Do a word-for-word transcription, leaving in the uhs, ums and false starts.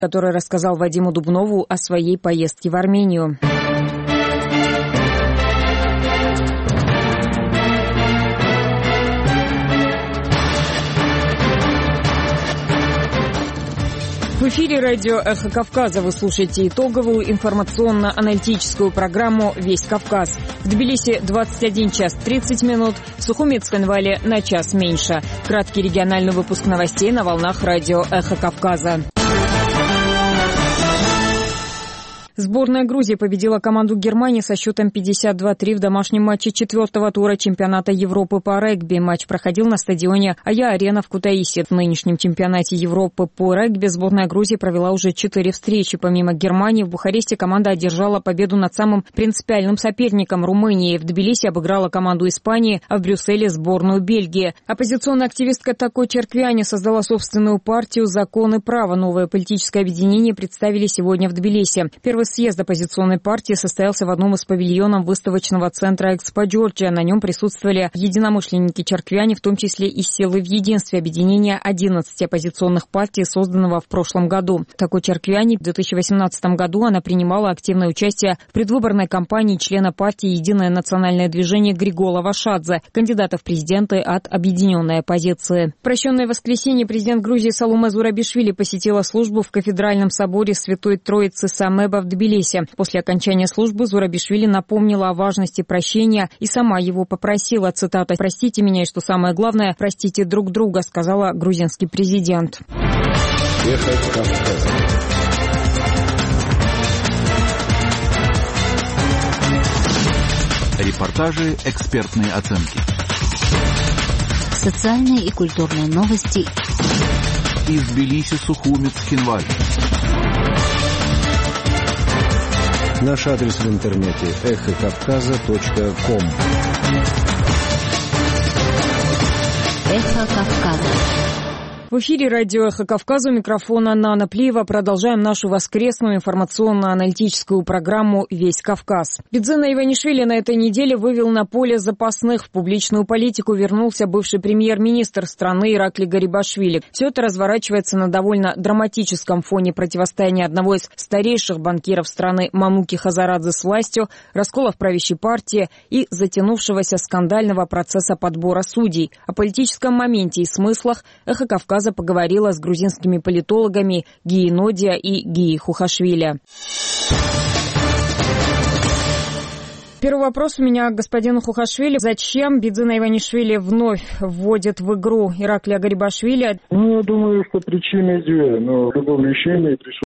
который рассказал Вадиму Дубнову о своей поездке в Армению. В эфире радио «Эхо Кавказа» вы слушаете итоговую информационно-аналитическую программу «Весь Кавказ». В Тбилиси двадцать один час тридцать минут, в Сухуми и Цхинвале на час меньше. Краткий региональный выпуск новостей на волнах радио «Эхо Кавказа». Сборная Грузии победила команду Германии со счетом пятьдесят два три в домашнем матче четвертого тура чемпионата Европы по регби. Матч проходил на стадионе Ая-Арена в Кутаиси. В нынешнем чемпионате Европы по регби сборная Грузии провела уже четыре встречи. Помимо Германии, в Бухаресте команда одержала победу над самым принципиальным соперником Румынией. В Тбилиси обыграла команду Испании, а в Брюсселе сборную Бельгии. Оппозиционная активистка Тако Черквяни создала собственную партию «Закон и право». Новое политическое объединение представили сегодня в Тбилиси. Первый съезд оппозиционной партии состоялся в одном из павильонов выставочного центра «Экспо Джорджия». На нем присутствовали единомышленники Черквяни, в том числе и силы в единстве, объединения одиннадцати оппозиционных партий, созданного в прошлом году. Такой Черквяни в две тысячи восемнадцатом году она принимала активное участие в предвыборной кампании члена партии «Единое национальное движение» Григола Вашадзе, кандидата в президенты от объединенной оппозиции. В прощенное воскресенье президент Грузии Саломе Зурабишвили посетила службу в кафедральном соборе Святой Троицы Самеба в Тбилиси. После окончания службы Зурабишвили напомнила о важности прощения и сама его попросила, цитата, «Простите меня, и что самое главное, простите друг друга», сказала грузинский президент. Эхо Кавказа. Репортажи, экспертные оценки. Социальные и культурные новости. Из Тбилиси, Сухуми, Цхинвале. Наш адрес в интернете эхо кавказа точка ком. Эхо Кавказа. В эфире радио «Эхо Кавказа», у микрофона Нана Плиева. Продолжаем нашу воскресную информационно-аналитическую программу «Весь Кавказ». Бидзина Иванишвили на этой неделе вывел на поле запасных. В публичную политику вернулся бывший премьер-министр страны Иракли Гарибашвили. Все это разворачивается на довольно драматическом фоне противостояния одного из старейших банкиров страны Мамуки Хазарадзе с властью, раскола в правящей партии и затянувшегося скандального процесса подбора судей. О политическом моменте и смыслах «Эхо Кавказа» поговорила с грузинскими политологами Гии Нодия и Гии Хухашвили. Первый вопрос у меня к господину Хухашвили. Зачем Бидзина Иванишвили вновь вводит в игру Иракля Гарибашвили? Ну, я думаю, что причины две. Но в любом решении присутствует